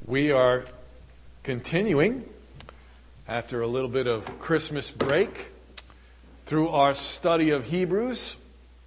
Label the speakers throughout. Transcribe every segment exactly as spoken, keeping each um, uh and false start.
Speaker 1: We are continuing, after a little bit of Christmas break, through our study of Hebrews.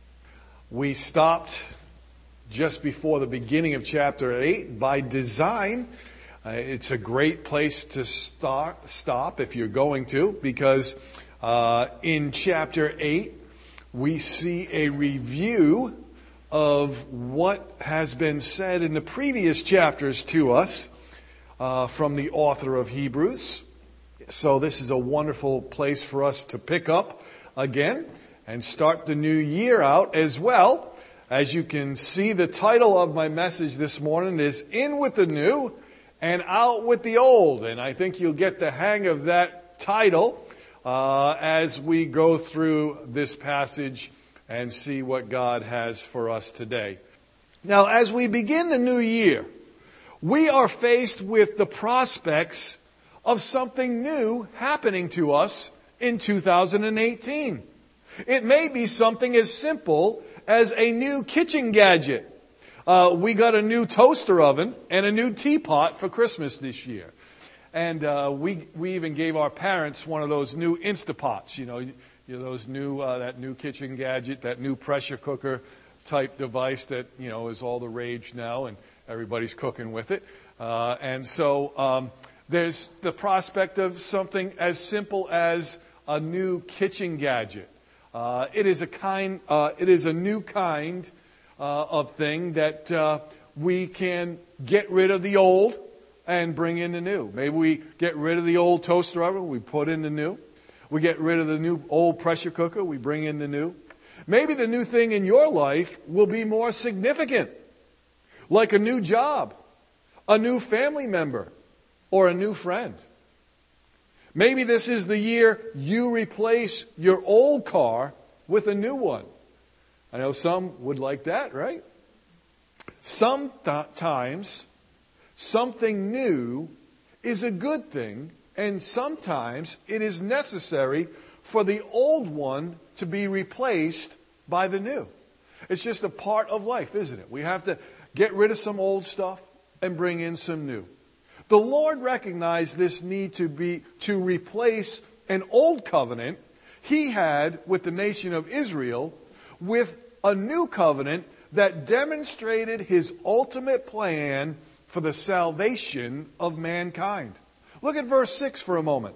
Speaker 1: We stopped just before the beginning of chapter eight by design. Uh, it's a great place to start, stop if you're going to, because uh, in chapter eight we see a review of what has been said in the previous chapters to us uh, from the author of Hebrews. So this is a wonderful place for us to pick up again and start the new year out as well. As you can see, the title of my message this morning is In with the New and Out with the Old. And I think you'll get the hang of that title uh, as we go through this passage and see what God has for us today. Now, as we begin the new year, we are faced with the prospects of something new happening to us in two thousand eighteen. It may be something as simple as a new kitchen gadget. Uh, we got a new toaster oven and a new teapot for Christmas this year. And uh, we we even gave our parents one of those new Instapots, you know, you know those new uh, that new kitchen gadget, that new pressure cooker type device that, you know, is all the rage now and everybody's cooking with it. Uh, and so um, there's the prospect of something as simple as a new kitchen gadget. Uh, it is a kind, uh, it is a new kind uh, of thing that uh, we can get rid of the old and bring in the new. Maybe we get rid of the old toaster oven, we put in the new. We get rid of the new old pressure cooker, we bring in the new. Maybe the new thing in your life will be more significant, like a new job, a new family member, or a new friend. Maybe this is the year you replace your old car with a new one. I know some would like that, right? Sometimes something new is a good thing, and sometimes it is necessary for the old one to be replaced by the new. It's just a part of life, isn't it? We have to get rid of some old stuff and bring in some new. The Lord recognized this need to be to replace an old covenant he had with the nation of Israel with a new covenant that demonstrated his ultimate plan for the salvation of mankind. Look at verse six for a moment.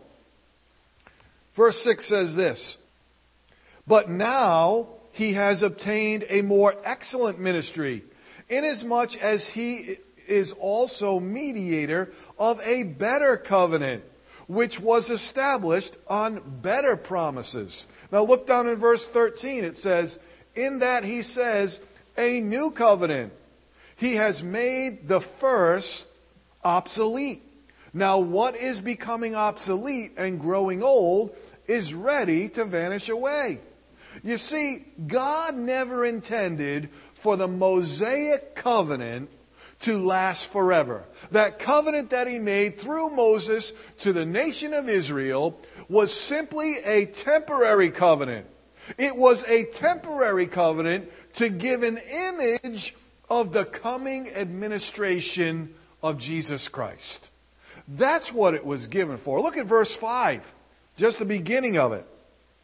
Speaker 1: Verse six says this, "But now he has obtained a more excellent ministry, inasmuch as he is also mediator of a better covenant, which was established on better promises." Now look down in verse thirteen. It says, "In that he says, a new covenant. He has made the first obsolete. Now what is becoming obsolete and growing old is ready to vanish away." You see, God never intended for the Mosaic covenant to last forever. That covenant that he made through Moses to the nation of Israel was simply a temporary covenant. It was a temporary covenant to give an image of the coming administration of Jesus Christ. That's what it was given for. Look at verse five, just the beginning of it.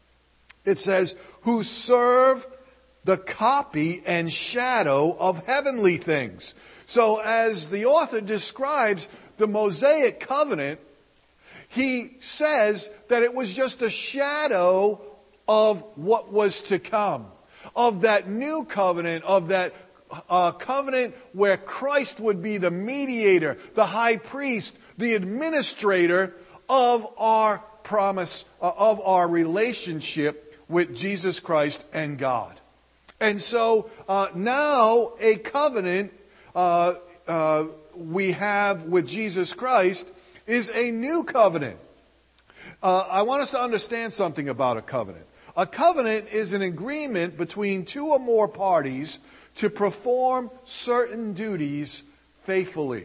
Speaker 1: It says, "Who serve the copy and shadow of heavenly things." So as the author describes the Mosaic covenant, he says that it was just a shadow of what was to come, of that new covenant, of that uh, covenant where Christ would be the mediator, the high priest, the administrator of our promise, uh, of our relationship with Jesus Christ and God. And so uh, now a covenant uh, uh, we have with Jesus Christ is a new covenant. Uh, I want us to understand something about a covenant. A covenant is an agreement between two or more parties to perform certain duties faithfully.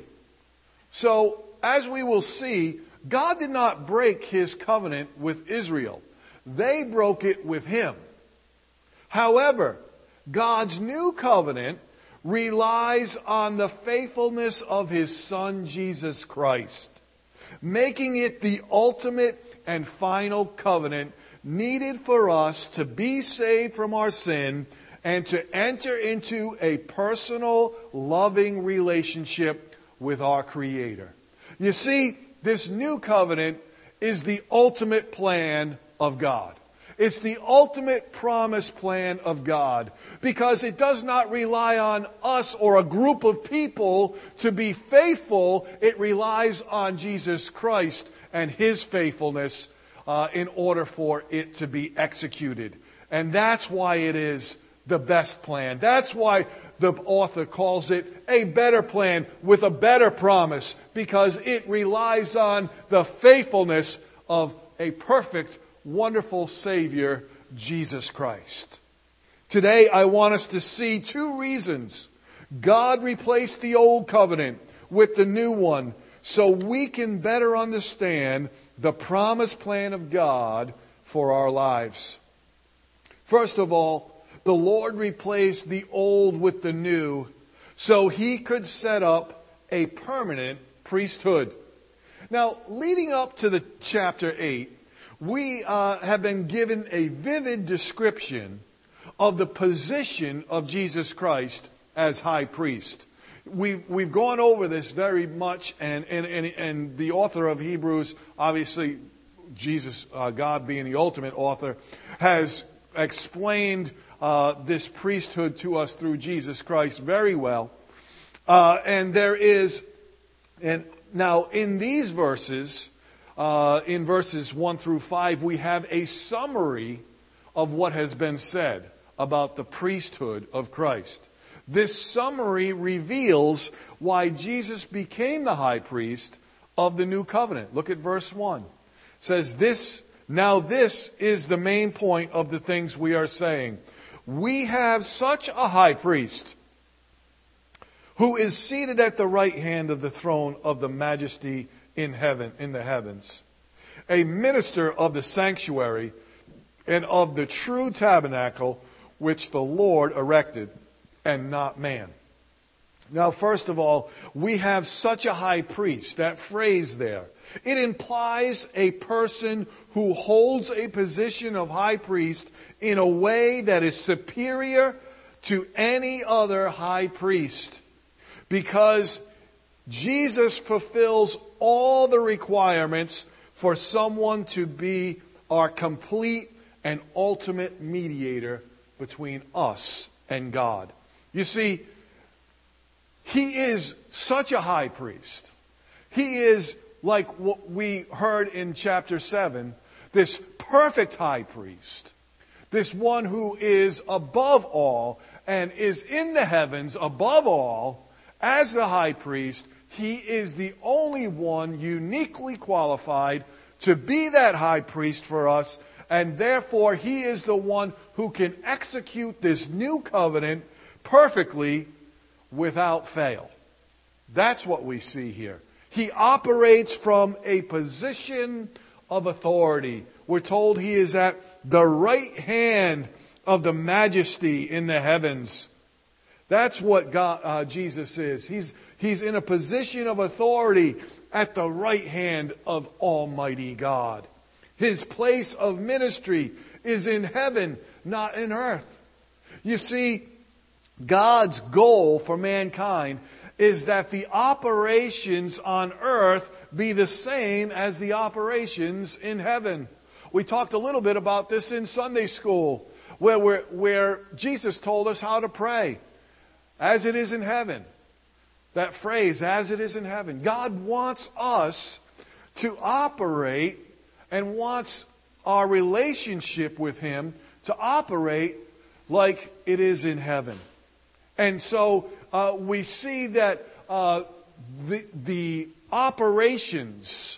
Speaker 1: So, as we will see, God did not break his covenant with Israel. They broke it with him. However, God's new covenant relies on the faithfulness of His Son, Jesus Christ, making it the ultimate and final covenant needed for us to be saved from our sin and to enter into a personal, loving relationship with our Creator. You see, this new covenant is the ultimate plan of God. It's the ultimate promise plan of God, because it does not rely on us or a group of people to be faithful. It relies on Jesus Christ and His faithfulness uh, in order for it to be executed. And that's why it is the best plan. That's why the author calls it a better plan with a better promise, because it relies on the faithfulness of a perfect, wonderful Savior, Jesus Christ. Today, I want us to see two reasons God replaced the old covenant with the new one so we can better understand the promised plan of God for our lives. First of all, the Lord replaced the old with the new so He could set up a permanent priesthood. Now, leading up to the chapter eight, we uh, have been given a vivid description of the position of Jesus Christ as high priest. We've, we've gone over this very much, and, and, and, and the author of Hebrews, obviously Jesus, uh, God being the ultimate author, has explained uh, this priesthood to us through Jesus Christ very well. Uh, and there is, and now in these verses, Uh, in verses one through five, we have a summary of what has been said about the priesthood of Christ. This summary reveals why Jesus became the high priest of the new covenant. Look at verse one. It says, "This, now this is the main point of the things we are saying. We have such a high priest who is seated at the right hand of the throne of the majesty in heaven, in the heavens, a minister of the sanctuary and of the true tabernacle which the Lord erected, and not man." Now, first of all, we have such a high priest. That phrase there, it implies a person who holds a position of high priest in a way that is superior to any other high priest, because Jesus fulfills all the requirements for someone to be our complete and ultimate mediator between us and God. You see, He is such a high priest. He is, like what we heard in chapter seven, this perfect high priest. This one who is above all and is in the heavens above all as the high priest. He is the only one uniquely qualified to be that high priest for us, and therefore He is the one who can execute this new covenant perfectly without fail. That's what we see here. He operates from a position of authority. We're told He is at the right hand of the majesty in the heavens. That's what God, uh, Jesus is. He's, he's in a position of authority at the right hand of Almighty God. His place of ministry is in heaven, not in earth. You see, God's goal for mankind is that the operations on earth be the same as the operations in heaven. We talked a little bit about this in Sunday school, where, we're, where Jesus told us how to pray. As it is in heaven. That phrase, as it is in heaven. God wants us to operate and wants our relationship with Him to operate like it is in heaven. And so uh, we see that uh, the, the operations,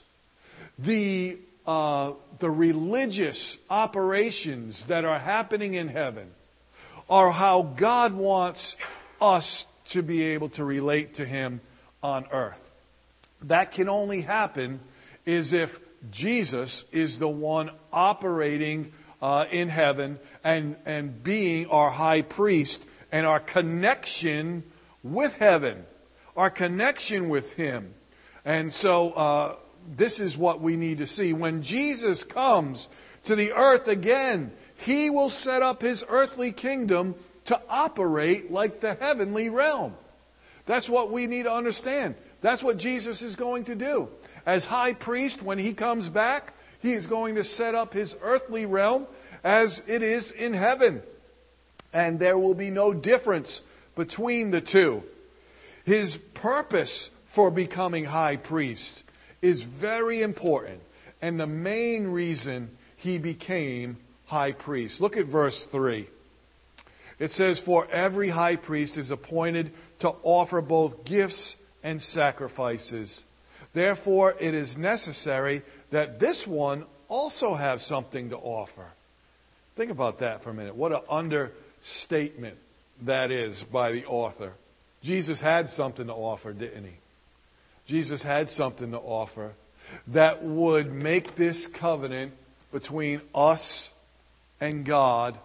Speaker 1: the, uh, the religious operations that are happening in heaven are how God wants us to be able to relate to Him on earth. That can only happen is if Jesus is the one operating uh, in heaven and, and being our high priest, and our connection with heaven, our connection with Him. And so uh, this is what we need to see. When Jesus comes to the earth again, He will set up His earthly kingdom to operate like the heavenly realm. That's what we need to understand. That's what Jesus is going to do. As high priest, when He comes back, He is going to set up His earthly realm as it is in heaven. And there will be no difference between the two. His purpose for becoming high priest is very important. And the main reason He became high priest. Look at verse three. It says, "For every high priest is appointed to offer both gifts and sacrifices. Therefore, it is necessary that this one also have something to offer." Think about that for a minute. What an understatement that is by the author. Jesus had something to offer, didn't He? Jesus had something to offer that would make this covenant between us and God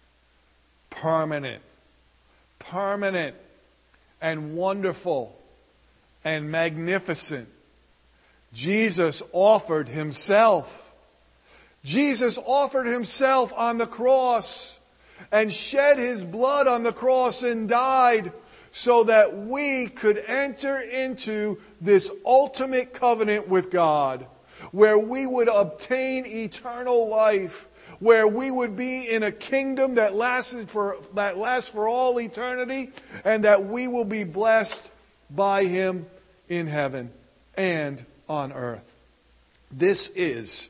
Speaker 1: permanent. Permanent and wonderful and magnificent. Jesus offered Himself. Jesus offered Himself on the cross and shed His blood on the cross and died so that we could enter into this ultimate covenant with God, where we would obtain eternal life, where we would be in a kingdom that lasted for that lasts for all eternity, and that we will be blessed by Him in heaven and on earth. This is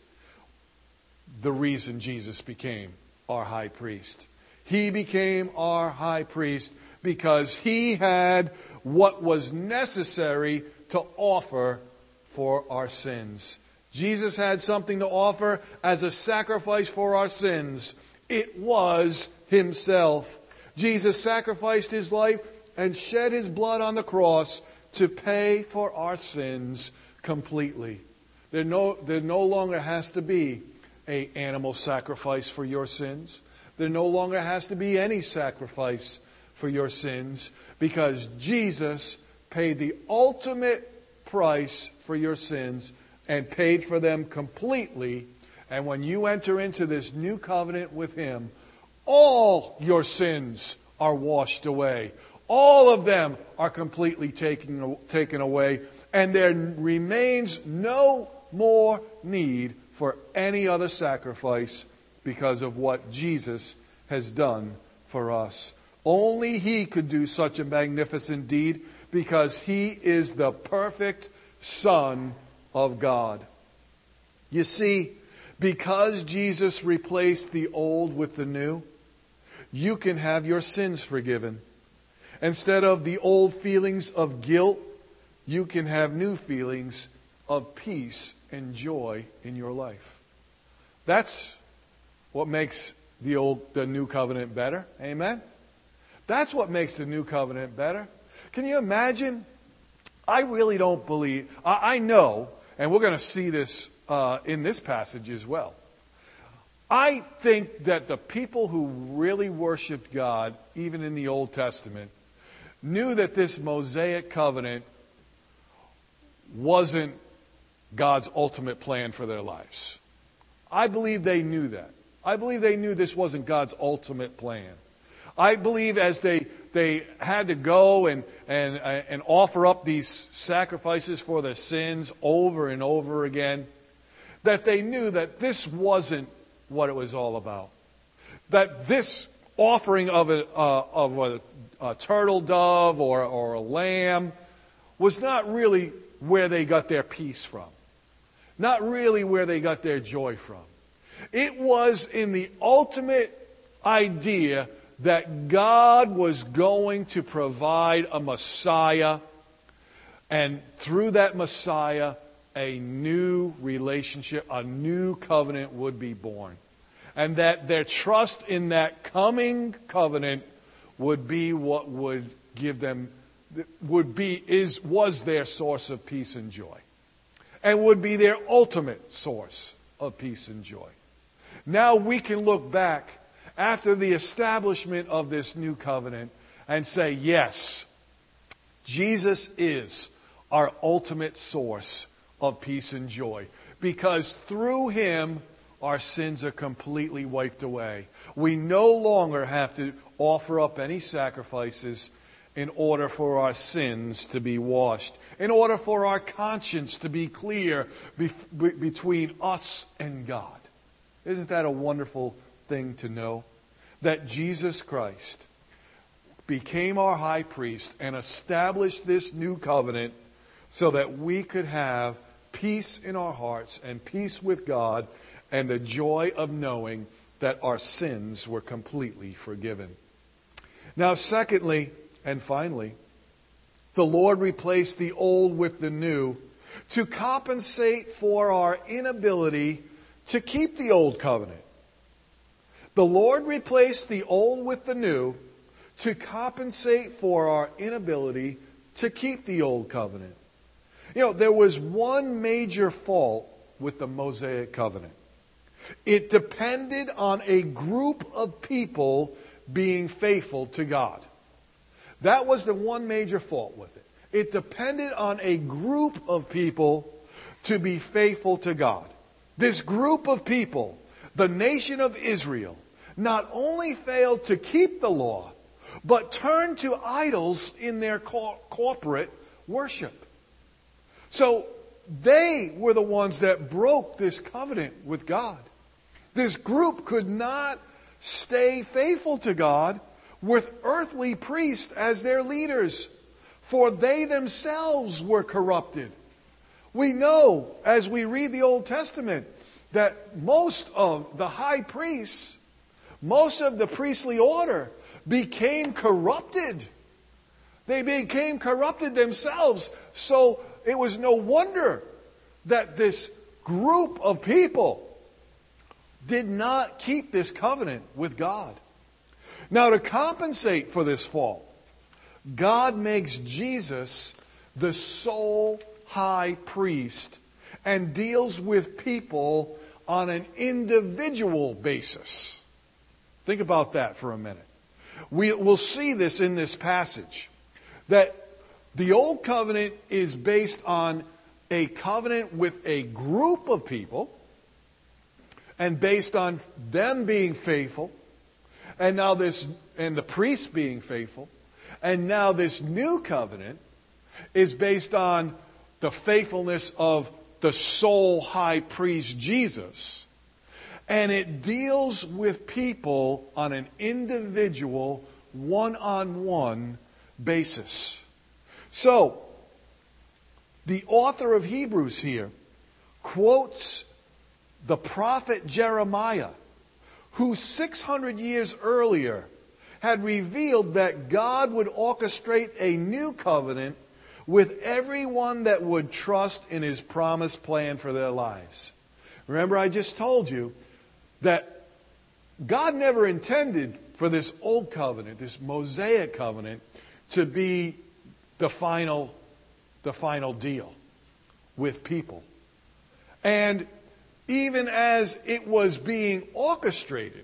Speaker 1: the reason Jesus became our high priest. He became our high priest because He had what was necessary to offer for our sins. Jesus had something to offer as a sacrifice for our sins. It was Himself. Jesus sacrificed His life and shed His blood on the cross to pay for our sins completely. There no, there no longer has to be an animal sacrifice for your sins. There no longer has to be any sacrifice for your sins, because Jesus paid the ultimate price for your sins and paid for them completely. And when you enter into this new covenant with Him, all your sins are washed away. All of them are completely taken, taken away. And there remains no more need for any other sacrifice because of what Jesus has done for us. Only He could do such a magnificent deed because He is the perfect Son of God. You see, because Jesus replaced the old with the new, you can have your sins forgiven. Instead of the old feelings of guilt, you can have new feelings of peace and joy in your life. That's what makes the old, the new covenant better. Amen? That's what makes the new covenant better. Can you imagine? I really don't believe, I, I know, and we're going to see this uh, in this passage as well. I think that the people who really worshiped God, even in the Old Testament, knew that this Mosaic covenant wasn't God's ultimate plan for their lives. I believe they knew that. I believe they knew this wasn't God's ultimate plan. I believe as they they had to go and and and offer up these sacrifices for their sins over and over again, that they knew that this wasn't what it was all about. That this offering of a uh, of a, a turtle dove or or a lamb was not really where they got their peace from. Not really where they got their joy from. It was in the ultimate idea that God was going to provide a Messiah, and through that Messiah, a new relationship, a new covenant would be born. And that their trust in that coming covenant would be what would give them, would be, is, was their source of peace and joy. And would be their ultimate source of peace and joy. Now we can look back after the establishment of this new covenant and say, yes, Jesus is our ultimate source of peace and joy, because through him our sins are completely wiped away. We no longer have to offer up any sacrifices in order for our sins to be washed, in order for our conscience to be clear be- between us and God. Isn't that a wonderful thing to know? That Jesus Christ became our high priest and established this new covenant so that we could have peace in our hearts and peace with God and the joy of knowing that our sins were completely forgiven. Now, secondly, and finally, the Lord replaced the old with the new to compensate for our inability to keep the old covenant. The Lord replaced the old with the new to compensate for our inability to keep the old covenant. You know, there was one major fault with the Mosaic covenant. It depended on a group of people being faithful to God. That was the one major fault with it. It depended on a group of people to be faithful to God. This group of people, the nation of Israel, not only failed to keep the law, but turned to idols in their cor- corporate worship. So they were the ones that broke this covenant with God. This group could not stay faithful to God with earthly priests as their leaders, for they themselves were corrupted. We know, as we read the Old Testament, that most of the high priests, most of the priestly order became corrupted. They became corrupted themselves. So it was no wonder that this group of people did not keep this covenant with God. Now, to compensate for this fault, God makes Jesus the sole high priest and deals with people on an individual basis. Think about that for a minute. We, we'll see this in this passage, that the old covenant is based on a covenant with a group of people and based on them being faithful, and now this, and the priests being faithful, and now this new covenant is based on the faithfulness of the sole high priest Jesus. And it deals with people on an individual, one-on-one basis. So, the author of Hebrews here quotes the prophet Jeremiah, who six hundred years earlier had revealed that God would orchestrate a new covenant with everyone that would trust in his promised plan for their lives. Remember, I just told you that God never intended for this old covenant, this Mosaic covenant, to be the final, the final deal with people. And even as it was being orchestrated,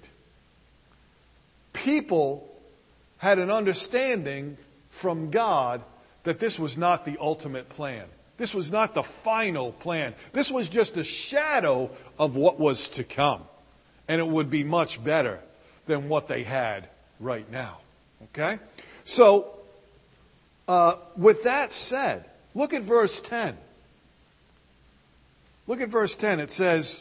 Speaker 1: people had an understanding from God that this was not the ultimate plan. This was not the final plan. This was just a shadow of what was to come. And it would be much better than what they had right now. Okay? So, uh, with that said, look at verse ten. Look at verse ten. It says,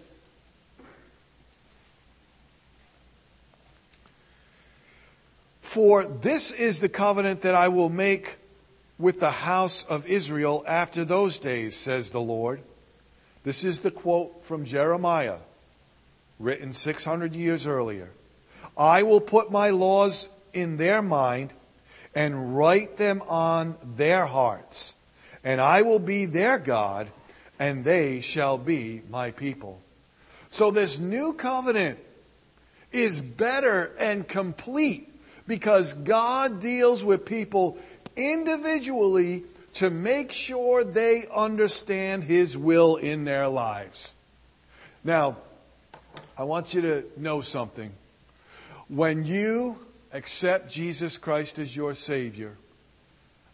Speaker 1: "For this is the covenant that I will make with the house of Israel after those days, says the Lord." This is the quote from Jeremiah, written six hundred years earlier. "I will put my laws in their mind and write them on their hearts, and I will be their God, and they shall be my people." So this new covenant is better and complete because God deals with people individually to make sure they understand His will in their lives. Now, I want you to know something. When you accept Jesus Christ as your Savior,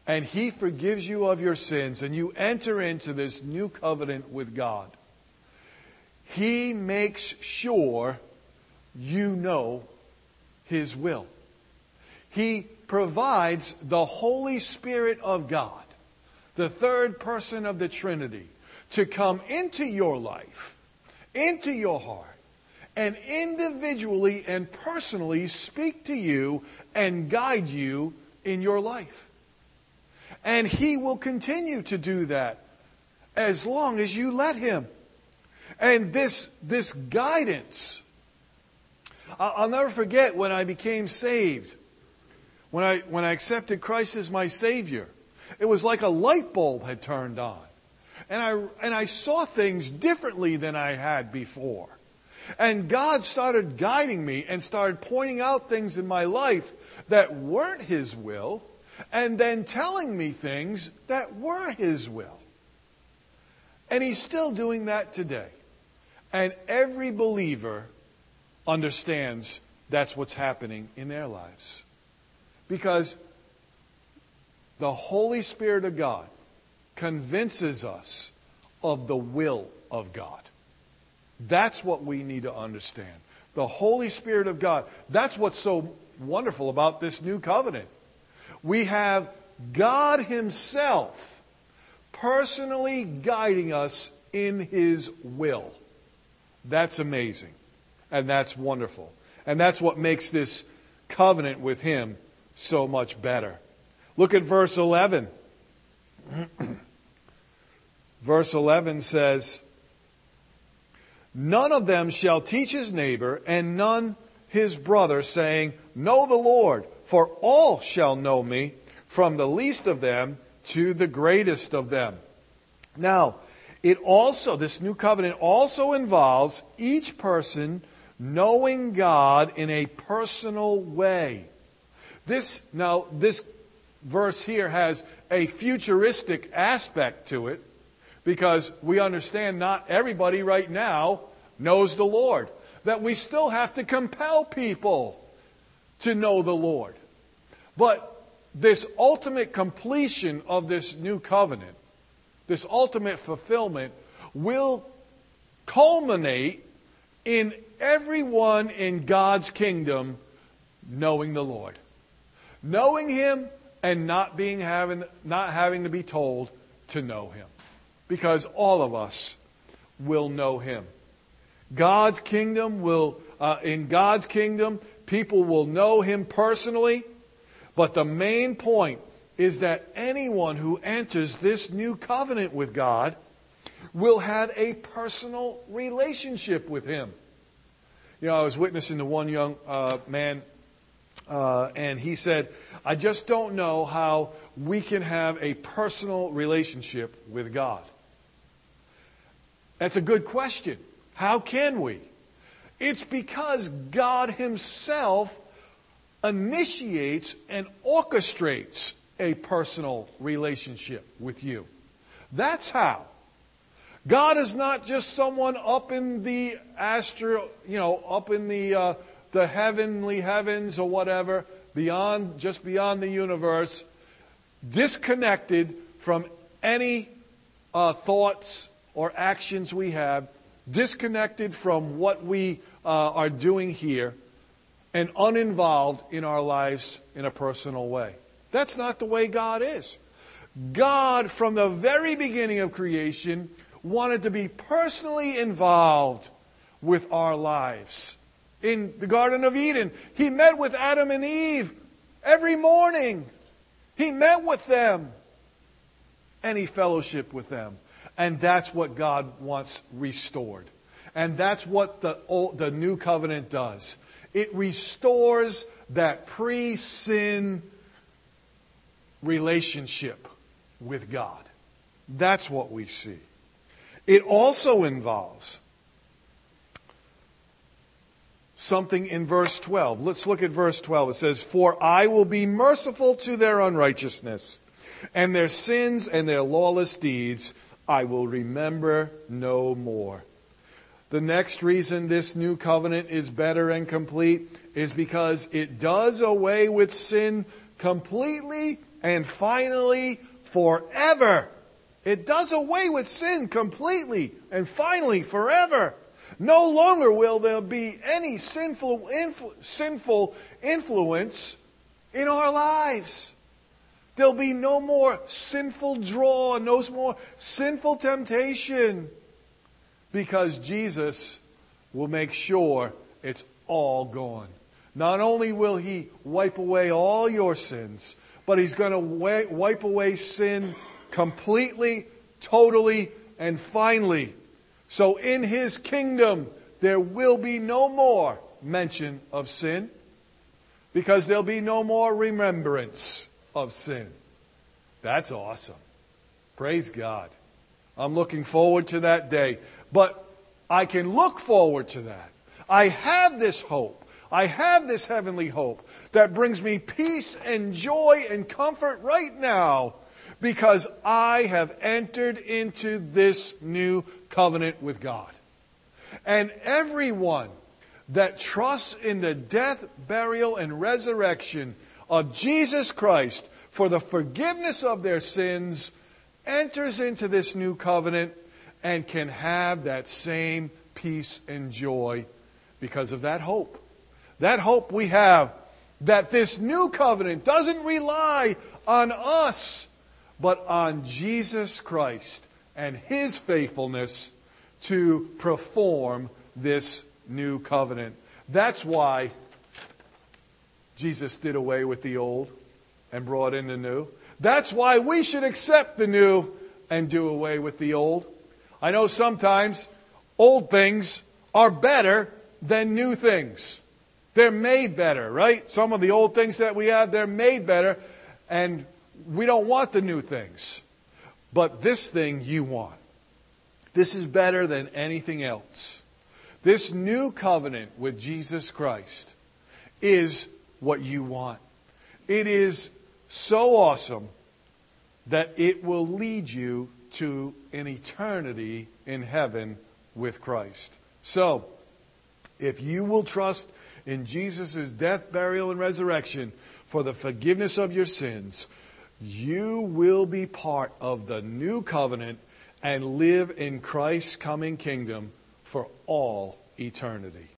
Speaker 1: and He forgives you of your sins, and you enter into this new covenant with God, He makes sure you know His will. He provides the Holy Spirit of God, the third person of the Trinity, to come into your life, into your heart, and individually and personally speak to you and guide you in your life. And He will continue to do that as long as you let Him. And this, this guidance, I'll never forget when I became saved, when I, when I accepted Christ as my Savior. It was like a light bulb had turned on. And I, and I saw things differently than I had before. And God started guiding me and started pointing out things in my life that weren't His will, and then telling me things that were His will. And He's still doing that today. And every believer understands that's what's happening in their lives. Because the Holy Spirit of God convinces us of the will of God. That's what we need to understand. The Holy Spirit of God. That's what's so wonderful about this new covenant. We have God Himself personally guiding us in His will. That's amazing. And that's wonderful. And that's what makes this covenant with Him so much better. Look at verse eleven. Verse eleven says, "None of them shall teach his neighbor, and none his brother, saying, Know the Lord, for all shall know me, from the least of them to the greatest of them." Now, it also, this new covenant also involves each person knowing God in a personal way. This, now, this verse here has a futuristic aspect to it, because we understand not everybody right now knows the Lord. That we still have to compel people to know the Lord. But this ultimate completion of this new covenant, this ultimate fulfillment, will culminate in everyone in God's kingdom knowing the Lord. Knowing Him and not being having, not having to be told to know Him. Because all of us will know Him. God's kingdom will, uh, in God's kingdom, people will know Him personally. But the main point is that anyone who enters this new covenant with God will have a personal relationship with Him. You know, I was witnessing to one young uh, man, uh, and he said, "I just don't know how we can have a personal relationship with God." That's a good question. How can we? It's because God Himself initiates and orchestrates a personal relationship with you. That's how. God is not just someone up in the astro, you know, up in the uh, the heavenly heavens or whatever, beyond, just beyond the universe, disconnected from any uh, thoughts or actions we have, disconnected from what we uh, are doing here, and uninvolved in our lives in a personal way. That's not the way God is. God, from the very beginning of creation, wanted to be personally involved with our lives. In the Garden of Eden, He met with Adam and Eve every morning. He met with them. And He fellowshiped with them. And that's what God wants restored. And that's what the, old, the new covenant does. It restores that pre-sin relationship with God. That's what we see. It also involves something in verse twelve. Let's look at verse twelve. It says, "For I will be merciful to their unrighteousness, and their sins and their lawless deeds I will remember no more." The next reason this new covenant is better and complete is because it does away with sin completely and finally forever. It does away with sin completely and finally forever. No longer will there be any sinful, influ- sinful influence in our lives. There'll be no more sinful draw, no more sinful temptation, because Jesus will make sure it's all gone. Not only will He wipe away all your sins, but He's going to wipe away sin completely, totally, and finally. So in His kingdom, there will be no more mention of sin, because there'll be no more remembrance of sin. That's awesome. Praise God. I'm looking forward to that day. But I can look forward to that. I have this hope. I have this heavenly hope that brings me peace and joy and comfort right now, because I have entered into this new covenant with God. And everyone that trusts in the death, burial, and resurrection of Jesus Christ for the forgiveness of their sins enters into this new covenant and can have that same peace and joy because of that hope. That hope we have that this new covenant doesn't rely on us, but on Jesus Christ and His faithfulness to perform this new covenant. That's why Jesus did away with the old and brought in the new. That's why we should accept the new and do away with the old. I know sometimes old things are better than new things. They're made better, right? Some of the old things that we have, they're made better, and we don't want the new things. But this thing you want. This is better than anything else. This new covenant with Jesus Christ is what you want. It is so awesome that it will lead you to an eternity in heaven with Christ. So, if you will trust in Jesus' death, burial, and resurrection for the forgiveness of your sins, you will be part of the new covenant and live in Christ's coming kingdom for all eternity.